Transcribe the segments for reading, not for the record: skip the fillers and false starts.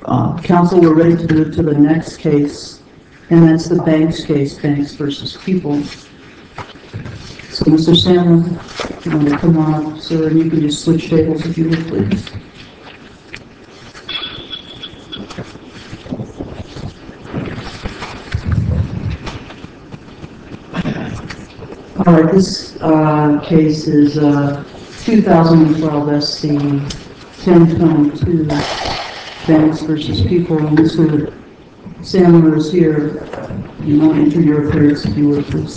Council, we're ready to move to the next case, and that's the Banks case, Banks versus People. So, Mr. Salmon, you want to come on, sir, and you can just switch tables if you would, please. All right, this case is 2012 SC 1022, Banks versus People. And Mr. Sandler is here. You want to enter your affairs if you would, please.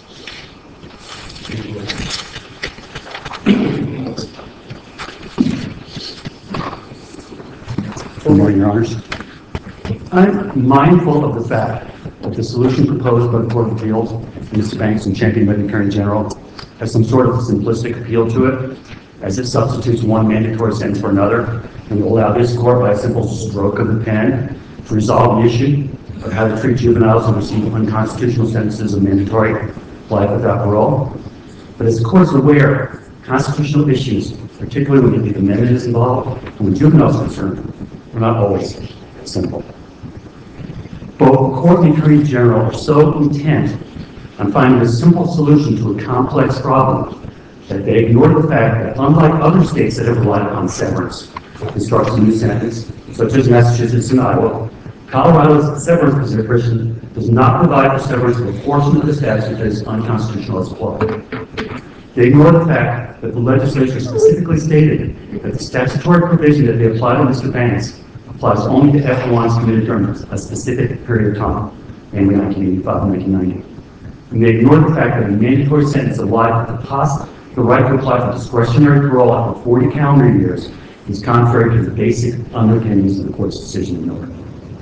Good morning, Your Honors. I'm mindful of the fact that the solution proposed by the Court of Appeals, Mr. Banks and championed by the Attorney General, has some sort of simplistic appeal to it, as it substitutes one mandatory sentence for another, and will allow this court, by a simple stroke of the pen, to resolve the issue of how to treat juveniles who receive unconstitutional sentences of mandatory life without parole. But as the court is aware, constitutional issues, particularly when the Fifth Amendment is involved and when juveniles are concerned, are not always simple. Both the court and the Attorney General are so intent on finding a simple solution to a complex problem that they ignore the fact that, unlike other states that have relied upon severance to construct a new sentence, such as Massachusetts and Iowa, Colorado's severance provision does not provide for severance of a portion of the statute that is unconstitutional as applied. They ignore the fact that the legislature specifically stated that the statutory provision that they apply to Mr. Banks applies only to F1s committed during a specific period of time, namely 1985 and 1990. And they ignore the fact that a mandatory sentence of life with the right to apply for discretionary parole after 40 calendar years is contrary to the basic underpinnings of the court's decision in Miller.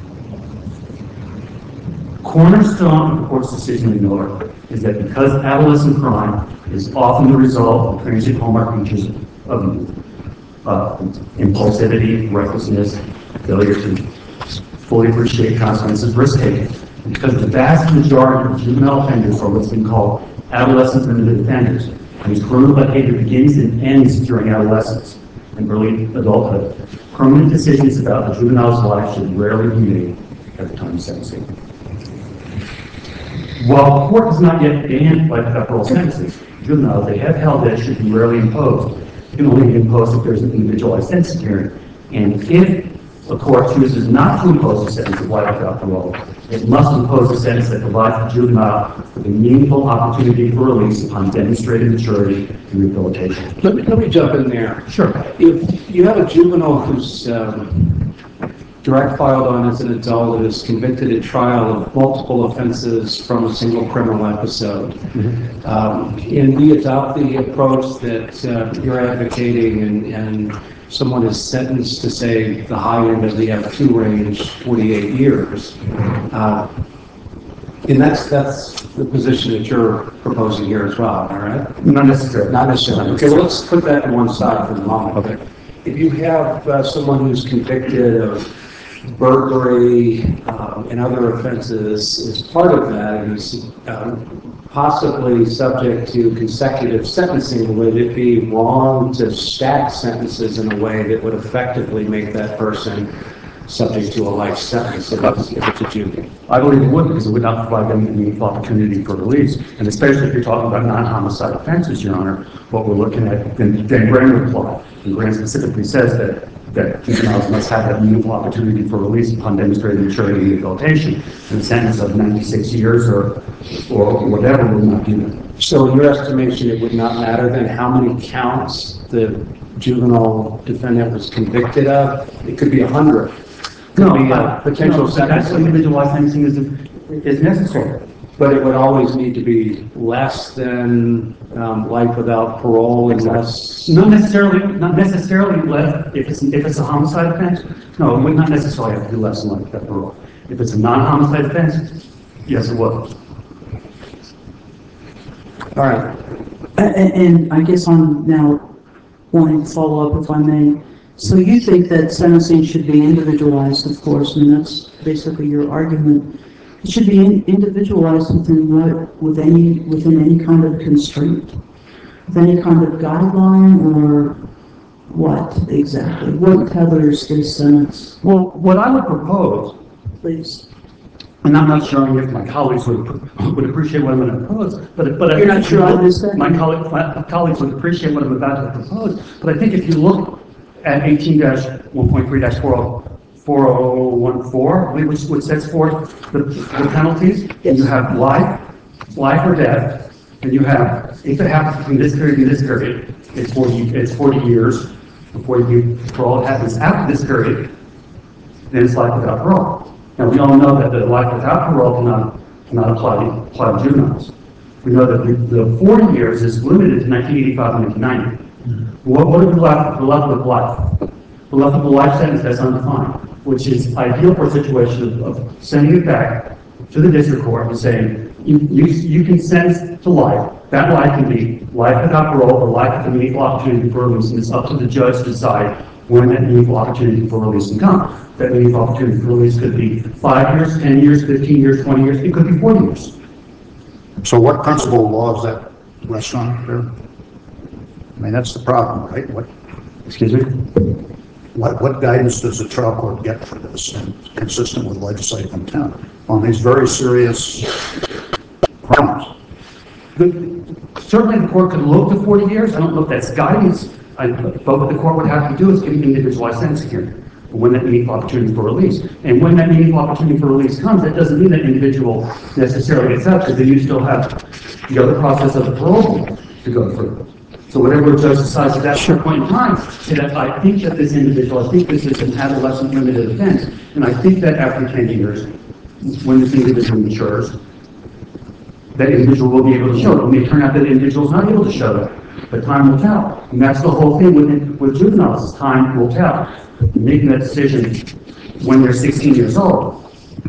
Cornerstone of the court's decision in Miller is that because adolescent crime is often the result of transient hallmark features of youth, impulsivity, recklessness, failure to fully appreciate consequences, risk-taking, because the vast majority of juvenile offenders are what's been called adolescent limited offenders, whose criminal behavior begins and ends during adolescence and early adulthood. Permanent decisions about the juvenile's life should rarely be made at the time of sentencing. While the court has not yet banned life without parole sentences, juveniles, they have held that it should be rarely imposed. It can only be imposed if there's an individualized sentencing hearing. And if a court chooses not to impose a sentence of life without parole, it must impose a sentence that provides the juvenile with a meaningful opportunity for release upon demonstrated maturity and rehabilitation. Let me jump in there. Sure. If you have a juvenile who's direct filed on as an adult and is convicted at trial of multiple offenses from a single criminal episode, and we adopt the approach that you're advocating and someone is sentenced to, say, the high end of the F2 range, 48 years, and that's the position that you're proposing here as well, all right? Not necessarily. Not necessarily. Okay, well, let's put that to one side for the moment. Okay. If you have someone who's convicted of burglary and other offenses as part of that, and is possibly subject to consecutive sentencing, would it be wrong to stack sentences in a way that would effectively make that person subject to a life sentence if it's a juvenile? I believe it would, because it would not provide them a meaningful opportunity for release. And especially if you're talking about non-homicide offenses, Your Honor, what we're looking at, then Graham would apply. And Graham specifically says that juveniles must have that meaningful opportunity for release upon demonstrated maturity and rehabilitation. And a sentence of 96 years or whatever would not do that. So in your estimation, it would not matter then how many counts the juvenile defendant was convicted of? It could be 100. No, potential that's what individualized sentencing is necessary. But it would always need to be less than life without parole, unless... Not necessarily less. If it's a homicide offense, no, it would not necessarily have to be less than life without parole. If it's a non-homicide offense, yes, it would. All right. And I guess I'm now wanting to follow up, if I may. So you think that sentencing should be individualized, of course, and that's basically your argument. It should be individualized within any kind of constraint, with any kind of guideline, or what exactly? What tethers this sentence, Well, what I would propose, please? and I'm not sure if my colleagues would appreciate what I'm going to propose, but You're not sure on this then? my colleagues would appreciate what I'm about to propose. But I think if you look at 18-1.3-4014, which sets forth the penalties, Yes. you have life or death, and you have, if it happens between this period and this period, it's 40 years before parole. It happens after this period, then it's life without parole. Now, we all know that the life without parole cannot apply to juveniles. We know that the 40 years is limited to 1985 and 1990. What are the left with life? The left with a life sentence that's undefined, which is ideal for a situation of sending it back to the district court and saying, you can sentence to life. That life can be life without parole or life with a meaningful opportunity for release, and it's up to the judge to decide when that meaningful opportunity for release can come. That meaningful opportunity for release could be 5 years, 10 years, 15 years, 20 years, it could be 40 years. So what principle of law is that rests on there? I mean, that's the problem, right? Excuse me? What guidance does the trial court get for this, and consistent with legislative intent on these very serious crimes? Certainly the court could look to 40 years. I don't know if that's guidance, but what the court would have to do is give an individualized sentencing hearing when that meaningful opportunity for release. And when that meaningful opportunity for release comes, that doesn't mean that individual necessarily gets out, because then you still have the other process of the parole to go through. So whatever the judge decides at that point in time, say that I think that this individual, I think this is an adolescent limited offense, and I think that after 10 years, when this individual matures, that individual will be able to show it. It may turn out that the individual is not able to show it, but time will tell. And that's the whole thing with juveniles, is time will tell. Making that decision when they're 16 years old.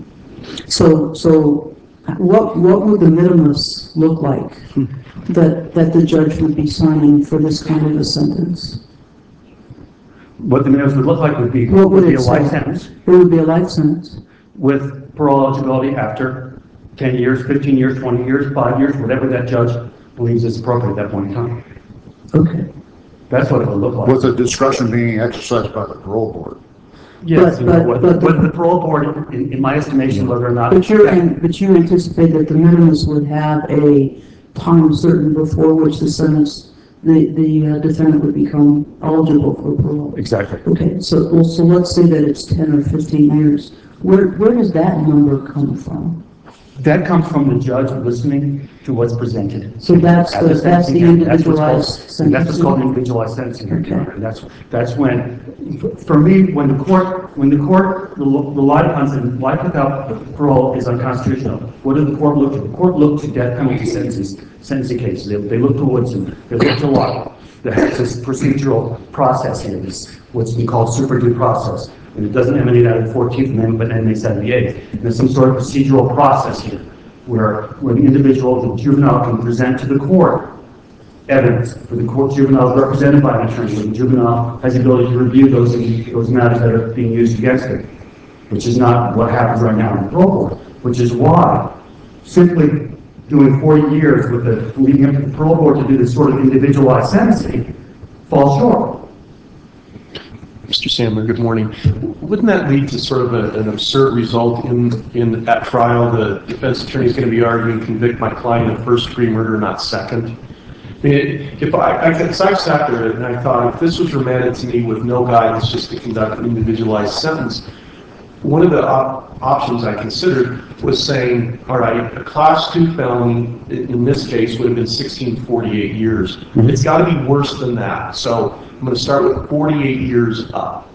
So what would the minimus look like that the judge would be signing for this kind of a sentence? What the minimus would look like would be, What would be it a life say? sentence It would be a life sentence. with parole eligibility after 10 years, 15 years, 20 years, 5 years, whatever that judge believes is appropriate at that point in time. Okay. That's what it would look like. With the discretion being exercised by the parole board. Yes, But the parole board, in my estimation, whether or not. But you anticipate that the minimus would have a time certain before which the defendant would become eligible for parole. Exactly. Okay, so let's say that it's 10 or 15 years. Where does that number come from? That comes from the judge listening to what's presented. So that's the individualized sentencing. That's what's called sentencing? individualized sentencing. Okay. And that's when, for me, when the court relied upon saying life without parole is unconstitutional, what did the court look to? The court looked to death penalty sentencing cases. They looked to Woodson. They looked to Locke. There's this procedural process here, this what's been called super due process. And it doesn't emanate out of the 14th Amendment, but emanates out of the 8th. And there's some sort of procedural process here where the individual, the juvenile, can present to the court evidence. For the court, juvenile is represented by an attorney. The juvenile has the ability to review those matters that are being used against it, which is not what happens right now in the parole board, which is why simply doing 40 years with leading up to the parole board to do this sort of individualized sentencing falls short. Mr. Sandler, good morning. Wouldn't that lead to sort of an absurd result in at trial? The defense attorney is going to be arguing, convict my client of first degree murder, not second. If I sat there and I thought, if this was remanded to me with no guidance just to conduct an individualized sentence, one of the options I considered was saying, all right, a class 2 felony in this case would have been 16 to 48 years. Mm-hmm. It's got to be worse than that. So I'm going to start with 48 years up.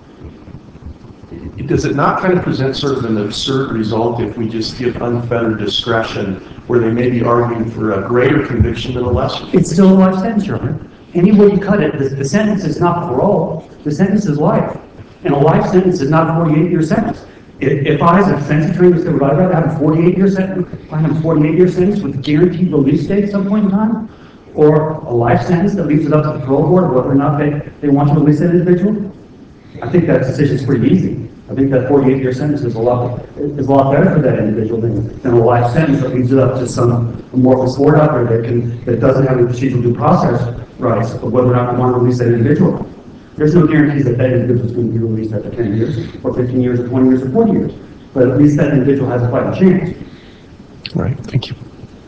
Does it not kind of present sort of an absurd result if we just give unfettered discretion where they may be arguing for a greater conviction than a lesser? It's still a life sentence, Your Honor. Any way you cut it, the sentence is not parole. The sentence is life. And a life sentence is not a 48-year sentence. If I, as a defense attorney, would say, would I rather have a 48-year sentence, I have a 48-year sentence with guaranteed release date at some point in time, or a life sentence that leaves it up to the parole board whether or not they want to release that individual? I think that decision is pretty easy. I think that 48-year sentence is a lot better for that individual than a life sentence that leaves it up to some amorphous board out there that doesn't have any procedural due process rights of whether or not they want to release that individual. There's no guarantees that that individual is going to be released after 10 years, or 15 years, or 20 years, or 40 years. But at least that individual has a fighting chance. All right, thank you.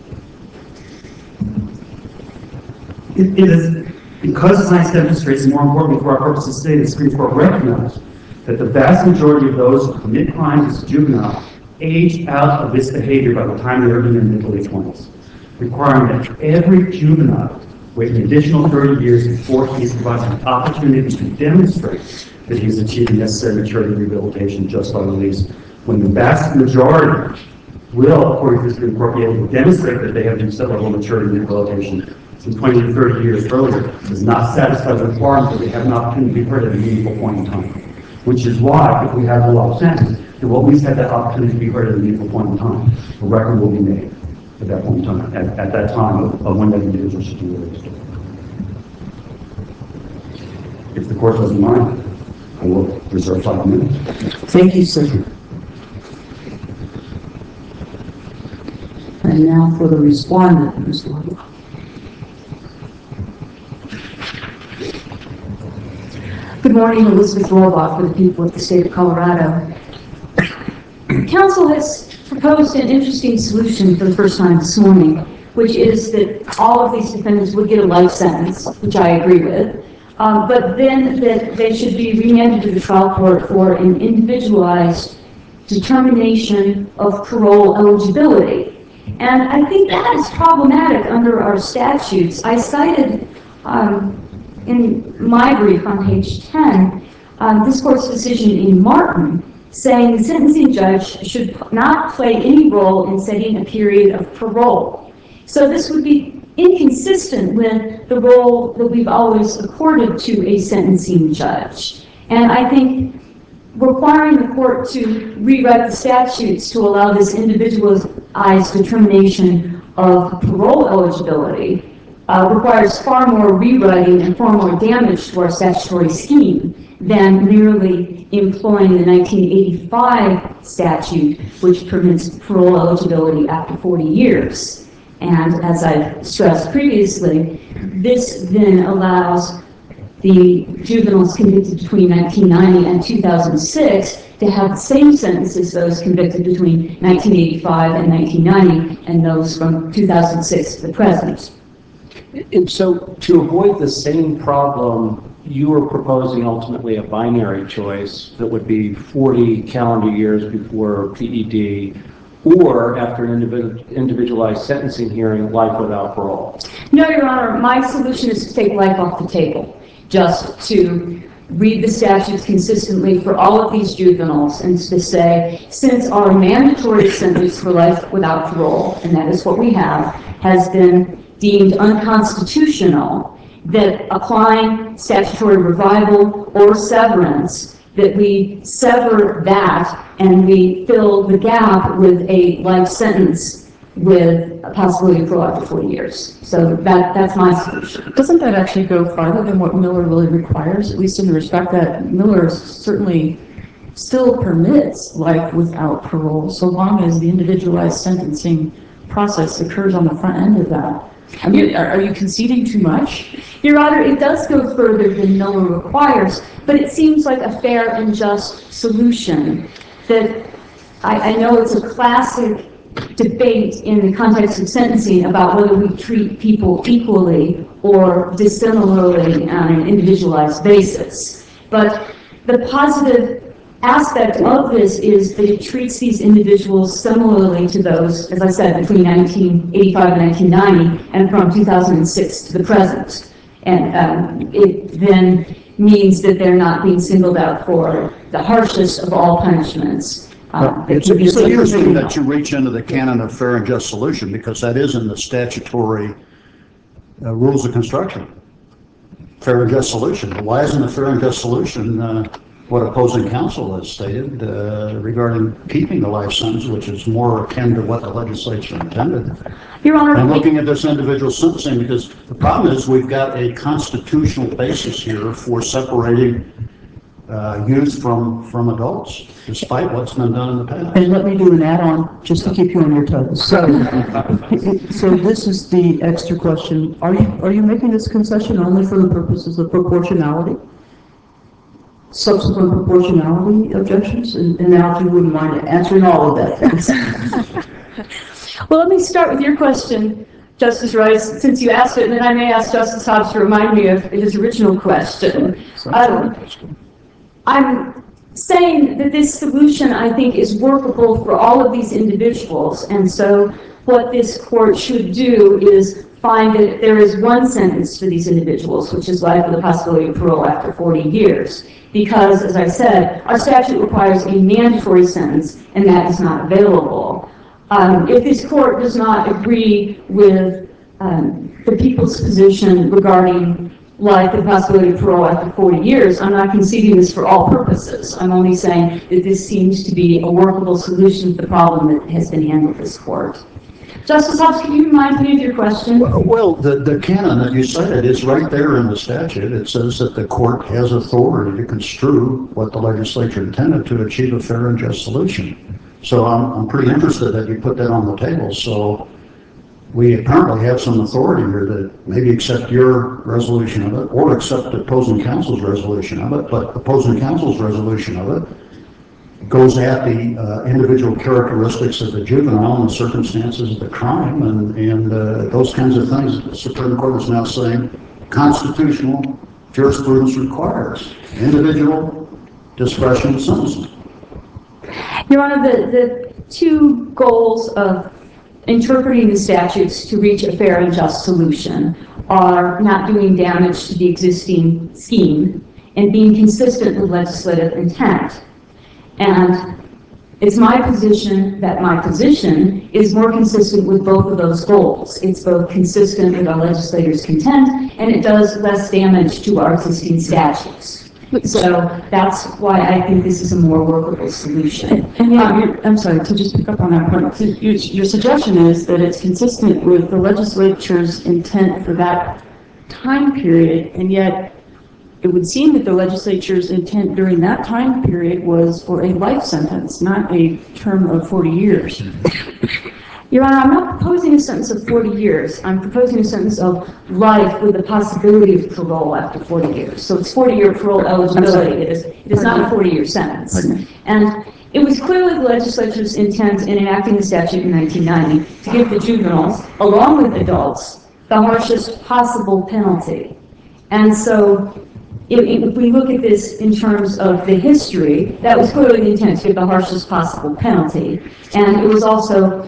It is because science demonstrates, and more importantly for our purposes today, the Supreme Court recognized that the vast majority of those who commit crimes as juvenile age out of this behavior by the time they are in their mid to late 20s, requiring that every juvenile wait an additional 30 years before he is provided an opportunity to demonstrate that he has achieved the necessary maturity and rehabilitation just by release, when the vast majority will, according to the Supreme Court, be able to demonstrate that they have reached that level of maturity and rehabilitation some 20 to 30 years earlier, does not satisfy the requirement that they have an opportunity to be heard at a meaningful point in time. Which is why, if we have the law of sentence, they will at least have that opportunity to be heard at a meaningful point in time. A record will be made at that point in time, at that time of when that individual should be released. If the court doesn't mind, I will reserve 5 minutes. Thank you, sir. And now for the respondent, Ms. Lund. Good morning, Elizabeth Rohrbach for the people of the state of Colorado. Council has proposed an interesting solution for the first time this morning, which is that all of these defendants would get a life sentence, which I agree with, but then that they should be remanded to the trial court for an individualized determination of parole eligibility. And I think that is problematic under our statutes. I cited in my brief on page 10, this court's decision in Martin, saying the sentencing judge should not play any role in setting a period of parole. So this would be inconsistent with the role that we've always accorded to a sentencing judge. And I think requiring the court to rewrite the statutes to allow this individualized determination of parole eligibility requires far more rewriting and far more damage to our statutory scheme than merely employing the 1985 statute, which permits parole eligibility after 40 years. And as I've stressed previously, this then allows the juveniles convicted between 1990 and 2006 to have the same sentence as those convicted between 1985 and 1990 and those from 2006 to the present. And so to avoid the same problem, you are proposing ultimately a binary choice that would be 40 calendar years before PED or after an individualized sentencing hearing, life without parole. No, Your Honor, my solution is to take life off the table, just to read the statutes consistently for all of these juveniles and to say, since our mandatory sentence for life without parole, and that is what we have, has been deemed unconstitutional, that applying statutory revival or severance, that we sever that and we fill the gap with a life sentence with a possibility of parole after 40 years. So that's my solution. Doesn't that actually go farther than what Miller really requires, at least in the respect that Miller certainly still permits life without parole, so long as the individualized sentencing process occurs on the front end of that? I mean, are you conceding too much? Your Honor, it does go further than Miller requires, but it seems like a fair and just solution that I know it's a classic debate in the context of sentencing about whether we treat people equally or dissimilarly on an individualized basis. But the positive aspect of this is that it treats these individuals similarly to those, as I said, between 1985 and 1990 and from 2006 to the present. And it then means that they're not being singled out for the harshest of all punishments. It's interesting that you reach into the canon of fair and just solution, because that is in the statutory rules of construction. Fair and just solution. Why isn't a fair and just solution what opposing counsel has stated regarding keeping the life sentence, which is more akin to what the legislature intended? Your Honor, and looking at this individual sentencing, because the problem is we've got a constitutional basis here for separating youth from adults, despite what's been done in the past. And let me do an add-on, just to keep you on your toes. So this is the extra question. Are you making this concession only for the purposes of proportionality? subsequent proportionality objections? And now if you wouldn't mind answering all of that, thanks. Well, let me start with your question, Justice Rice, since you asked it, and then I may ask Justice Hobbs to remind me of his original question. I'm saying that this solution, I think, is workable for all of these individuals, and so what this court should do is find that there is one sentence for these individuals, which is life with the possibility of parole after 40 years. Because, as I said, our statute requires a mandatory sentence, and that is not available. If this court does not agree with the people's position regarding life with the possibility of parole after 40 years, I'm not conceding this for all purposes. I'm only saying that this seems to be a workable solution to the problem that has been handled this court. Justice Hobbs, can you remind me of your question? Well, the canon that you cited is right there in the statute. It says that the court has authority to construe what the legislature intended to achieve a fair and just solution. So I'm pretty interested that you put that on the table. So we apparently have some authority here to maybe accept your resolution of it or accept opposing counsel's resolution of it. But opposing counsel's resolution of it goes at the individual characteristics of the juvenile and the circumstances of the crime and those kinds of things. The Supreme Court is now saying constitutional jurisprudence requires individual discretion in sentencing. Your Honor, the two goals of interpreting the statutes to reach a fair and just solution are not doing damage to the existing scheme and being consistent with legislative intent. And it's my position that my position is more consistent with both of those goals. It's both consistent with our legislators' intent, and it does less damage to our existing statutes. So that's why I think this is a more workable solution. And yet, I'm sorry, to just pick up on that point, your suggestion is that it's consistent with the legislature's intent for that time period, and yet it would seem that the legislature's intent during that time period was for a life sentence, not a term of 40 years. Your Honor, I'm not proposing a sentence of 40 years. I'm proposing a sentence of life with the possibility of parole after 40 years. So it's 40-year parole eligibility. It is not a 40-year sentence. And it was clearly the legislature's intent in enacting the statute in 1990 to give the juveniles, along with adults, the harshest possible penalty. And so if we look at this in terms of the history, that was clearly the intent to give the harshest possible penalty. And it was also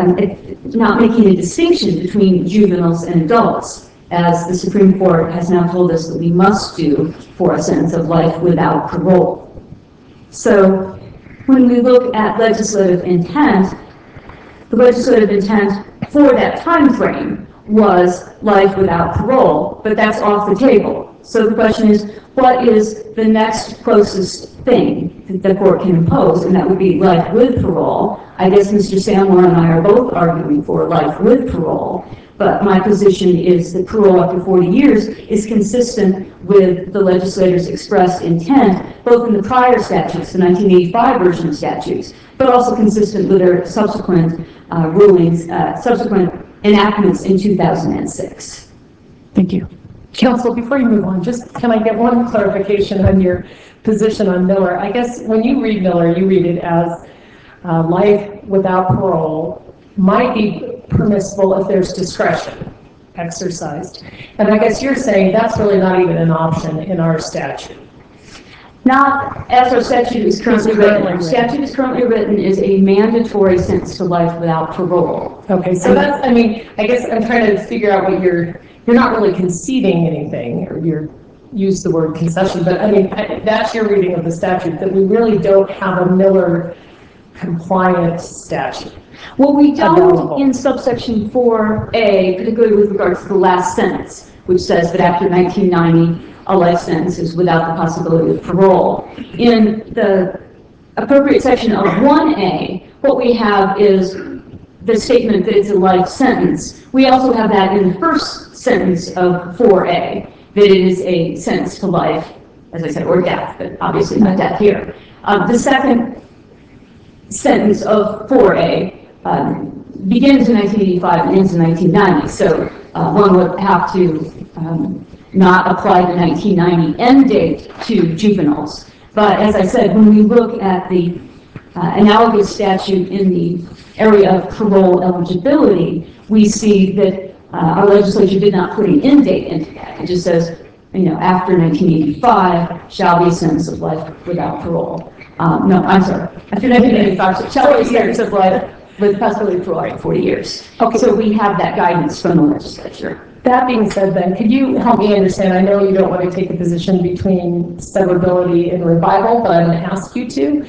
not making a distinction between juveniles and adults, as the Supreme Court has now told us that we must do for a sentence of life without parole. So when we look at legislative intent, the legislative intent for that time frame was life without parole, but that's off the table. So the question is, what is the next closest thing that the court can impose? And that would be life with parole. I guess Mr. Samler and I are both arguing for life with parole, but my position is that parole after 40 years is consistent with the legislator's expressed intent, both in the prior statutes, the 1985 version of statutes, but also consistent with their subsequent rulings, subsequent enactments in 2006. Thank you. Counsel, before you move on, just can I get one clarification on your position on Miller? I guess when you read Miller, you read it as life without parole might be permissible if there's discretion exercised. And I guess you're saying that's really not even an option in our statute. Not as our statute is currently written. Our statute is currently written is a mandatory sentence to life without parole. Okay, so that's, I mean, I guess I'm trying to figure out what you're not really conceding anything, or you use the word concession, but I mean, that's your reading of the statute, that we really don't have a Miller compliant statute. Well, we don't in subsection 4A, particularly with regards to the last sentence, which says that after 1990, a life sentence is without the possibility of parole. In the appropriate section of 1A, what we have is the statement that it's a life sentence. We also have that in the first sentence of 4A, that it is a sentence to life, as I said, or death, but obviously not death here. The second sentence of 4A begins in 1985 and ends in 1990, so one would have to not apply the 1990 end date to juveniles. But as I said, when we look at the analogous statute in the area of parole eligibility, we see that our legislature did not put an end date into that. It just says, after 1985 shall be a sentence of life without parole. No, I'm sorry. After 1985 shall be a sentence of life with possibility of parole for 40 years. Okay. So we have that guidance from the legislature. That being said then, could you help me understand, I know you don't want to take a position between severability and revival, but I'm going to ask you to.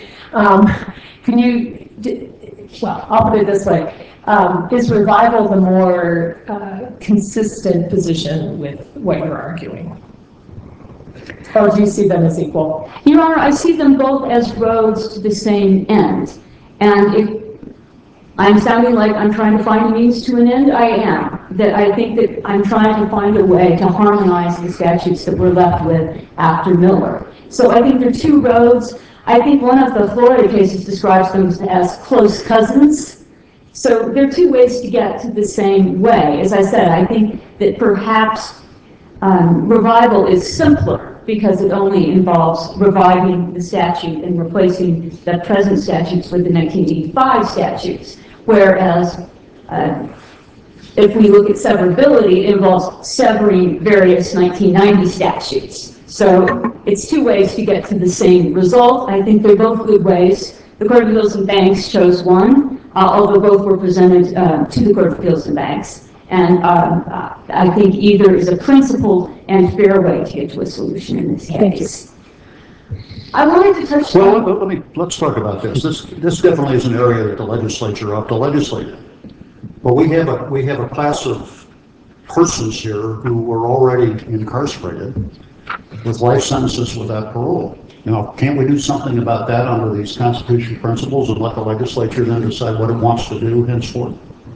Well, I'll put it this way. Is revival the more consistent position with what you're arguing? Or do you see them as equal? Your Honor, I see them both as roads to the same end. And if I'm sounding like I'm trying to find a means to an end, I am. That I think that I'm trying to find a way to harmonize the statutes that we're left with after Miller. So I think they're two roads. I think one of the Florida cases describes them as close cousins. So there are two ways to get to the same way. As I said, I think that perhaps revival is simpler because it only involves reviving the statute and replacing the present statutes with the 1985 statutes. Whereas if we look at severability, it involves severing various 1990 statutes. So it's two ways to get to the same result. I think they're both good ways. The Court of Appeals and Banks chose one, although both were presented to the Court of Appeals and Banks. And I think either is a principled and fair way to get to a solution in this case. I wanted to touch on... Well, let's talk about this. This definitely is an area that the legislature ought to legislate. But we have a class of persons here who were already incarcerated with life sentences without parole. Can't we do something about that under these constitutional principles and let the legislature then decide what it wants to do henceforth?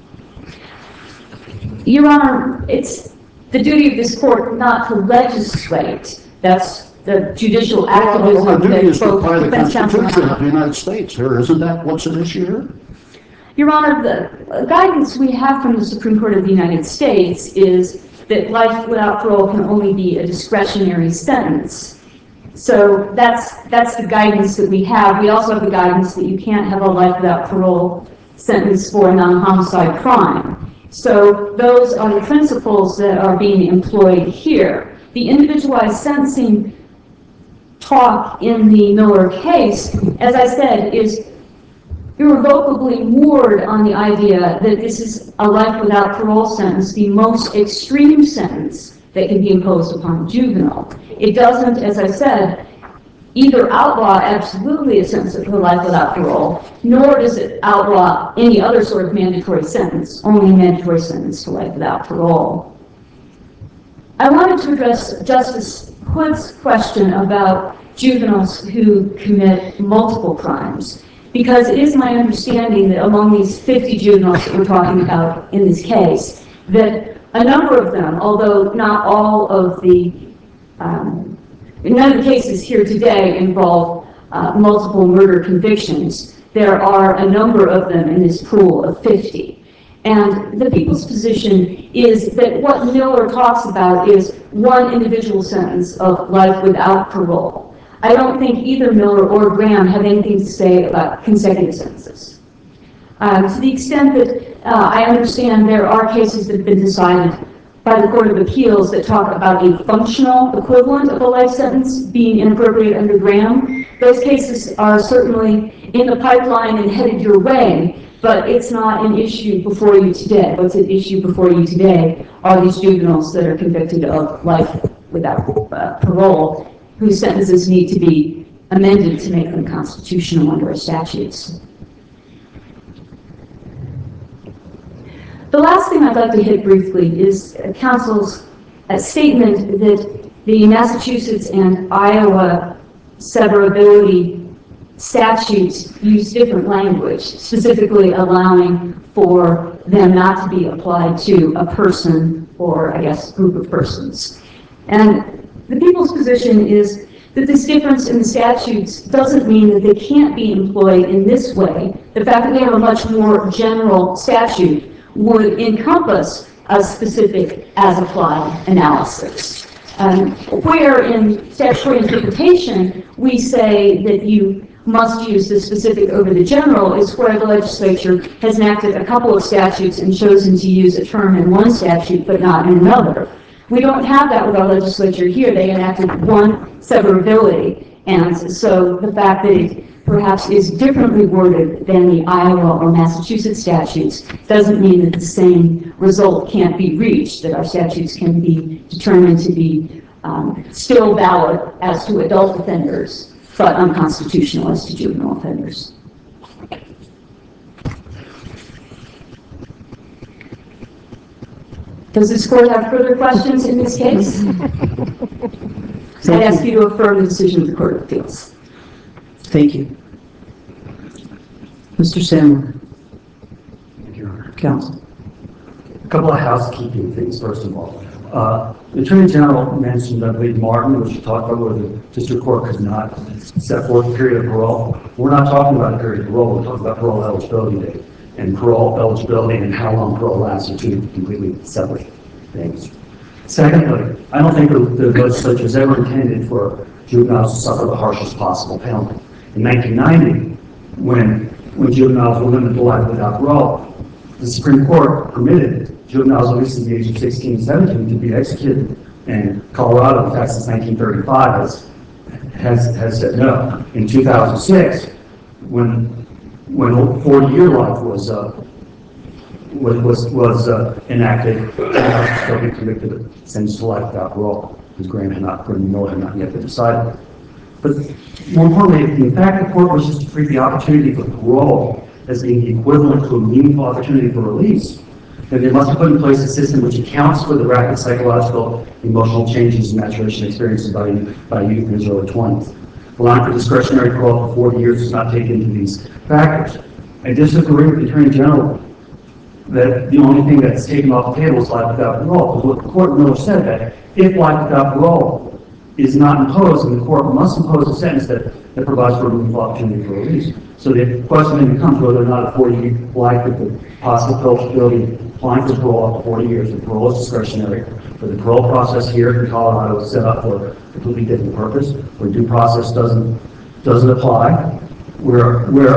Your Honor, it's the duty of this court not to legislate. That's the judicial activism. Our duty is to apply the Constitution of the United States here. Isn't that what's at issue here? Your Honor, the guidance we have from the Supreme Court of the United States is that life without parole can only be a discretionary sentence. So that's the guidance that we have. We also have the guidance that you can't have a life without parole sentence for a non-homicide crime. So those are the principles that are being employed here. The individualized sentencing talk in the Miller case, as I said, is irrevocably moored on the idea that this is a life without parole sentence, the most extreme sentence that can be imposed upon a juvenile. It doesn't, as I said, either outlaw absolutely a sentence for life without parole, nor does it outlaw any other sort of mandatory sentence, only a mandatory sentence for life without parole. I wanted to address Justice Hood's question about juveniles who commit multiple crimes, because it is my understanding that among these 50 juveniles that we're talking about in this case, that a number of them, although not all of the none of the cases here today involve multiple murder convictions. There are a number of them in this pool of 50. And the people's position is that what Miller talks about is one individual sentence of life without parole. I don't think either Miller or Graham have anything to say about consecutive sentences. To the extent that I understand there are cases that have been decided by the Court of Appeals that talk about a functional equivalent of a life sentence being inappropriate under Graham. Those cases are certainly in the pipeline and headed your way, but it's not an issue before you today. What's at issue before you today are these juveniles that are convicted of life without parole, whose sentences need to be amended to make them constitutional under our statutes. The last thing I'd like to hit briefly is counsel's statement that the Massachusetts and Iowa severability statutes use different language, specifically allowing for them not to be applied to a person or, I guess, group of persons. And the people's position is that this difference in the statutes doesn't mean that they can't be employed in this way. The fact that we have a much more general statute would encompass a specific as-applied analysis. Where in statutory interpretation, we say that you must use the specific over the general is where the legislature has enacted a couple of statutes and chosen to use a term in one statute but not in another. We don't have that with our legislature here. They enacted one severability, and so the fact that it perhaps is differently worded than the Iowa or Massachusetts statutes doesn't mean that the same result can't be reached, that our statutes can be determined to be still valid as to adult offenders, but unconstitutional as to juvenile offenders. Does this court have further questions in this case? I ask you to affirm the decision of the Court of Appeals. Thank you. Mr. Sandler. Thank you, Your Honor. Counsel. A couple of housekeeping things, first of all. The Attorney General mentioned, I believe, Martin, which talked about where the district court could not set forth a period of parole. We're not talking about a period of parole. We're talking about parole eligibility date. And parole eligibility and how long parole lasts are two completely separate things. Secondly, I don't think the legislature has ever intended for juveniles to suffer the harshest possible penalty. In 1990, when juveniles were limited to life without parole, the Supreme Court permitted juveniles at least at the age of 16 and 17 to be executed. And Colorado, in fact, since 1935, has said no. In 2006, when 40-year life was enacted, still be convicted of sentenced to life without parole, because Graham Miller had not yet been decided. But more importantly, in fact, the court wishes to treat the opportunity for parole as being the equivalent to a meaningful opportunity for release, then they must put in place a system which accounts for the rapid psychological, emotional changes and maturation experienced by youth in his early 20s. The line for discretionary parole for 40 years does not take into these factors. I disagree with the Attorney General that the only thing that's taken off the table is life without parole. Because what the court Miller said that if life without parole is not imposed, then the court must impose a sentence that provides for a meaningful opportunity for release. So the question then becomes whether or not a 40-year life with the possibility of applying for parole after 40 years, if parole is discretionary, but the parole process here in Colorado is set up for a completely different purpose, where due process doesn't apply, where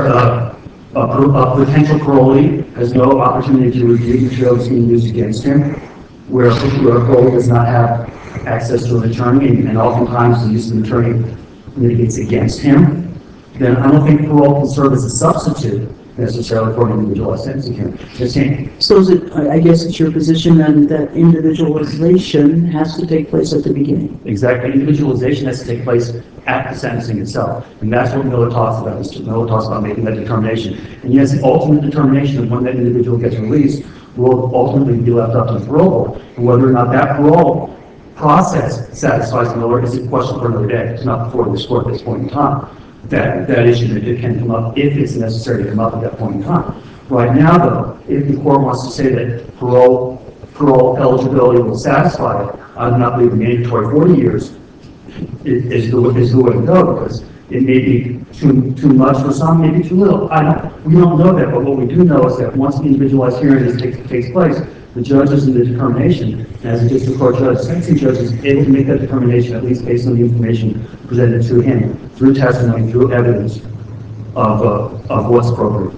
a potential parolee has no opportunity to review materials being used against him, where a parolee does not have access to an attorney, and oftentimes the use of an attorney mitigates against him, then I don't think parole can serve as a substitute necessarily for an individualized sentencing. So is it, I guess it's your position then that individualization has to take place at the beginning? Exactly. Individualization has to take place at the sentencing itself. And that's what Miller talks about. Miller talks about making that determination. And yes, the ultimate determination of when that individual gets released will ultimately be left up to the parole board. And whether or not that parole process satisfies Miller is a question for another day. It's not before this court at this point in time. That issue that it can come up if it's necessary to come up at that point in time. Right now, though, if the court wants to say that parole eligibility will satisfy it, I do not believe the mandatory 40 years is the way to go, because it may be too much for some, maybe too little. We don't know that, but what we do know is that once the individualized hearing takes place, the judge is in the determination, and as a district court judge, sentencing judge is able to make that determination, at least based on the information presented to him, through testimony, through evidence of what's appropriate.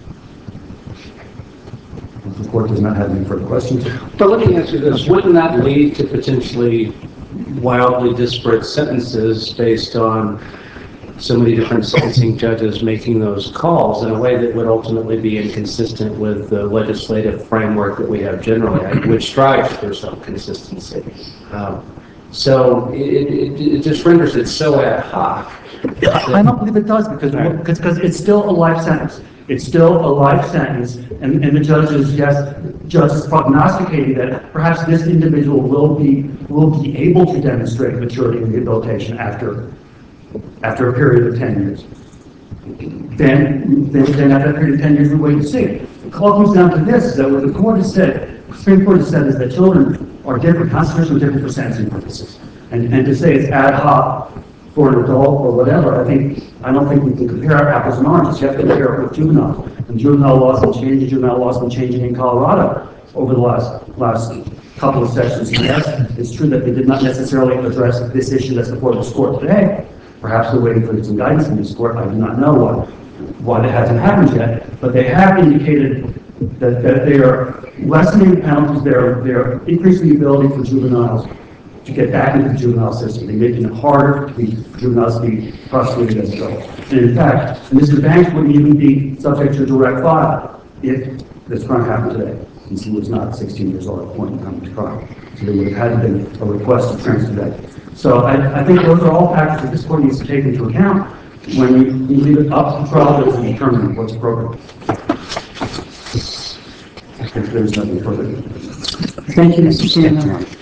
If the court does not have any further questions. But let me ask you this, wouldn't that lead to potentially wildly disparate sentences based on so many different sentencing judges making those calls in a way that would ultimately be inconsistent with the legislative framework that we have generally, which strives for some consistency? So it just renders it so ad hoc. I don't believe it does, because it's still a life sentence. It's still a life sentence, and the judge is prognosticating that perhaps this individual will be able to demonstrate maturity and rehabilitation after a period of 10 years. Then at that period of 10 years, we wait and see. The call comes down to this, is that what the court has said, the Supreme Court has said, is that children are different, constitutionally different for sentencing purposes. And to say it's ad hoc for an adult or whatever, I don't think we can compare apples and oranges. You have to compare it with juvenile. And juvenile laws have been changing in Colorado over the last couple of sessions. Yes, it's true that they did not necessarily address this issue that's before this court today. Perhaps they're waiting for some guidance from this court. I do not know why that hasn't happened yet, but they have indicated that they are lessening penalties, they're increasing the ability for juveniles to get back into the juvenile system. They're making it harder for juveniles to be prosecuted as adults. And in fact, Mr. Banks wouldn't even be subject to a direct file if this crime happened today, since he was not 16 years old at the point in time of the crime. So there would have had to be a request to transfer that. So I think those are all factors that this court needs to take into account when we leave it up to the trial judge to determine what's appropriate. If there's nothing further. Thank you, Mr. Sandlin.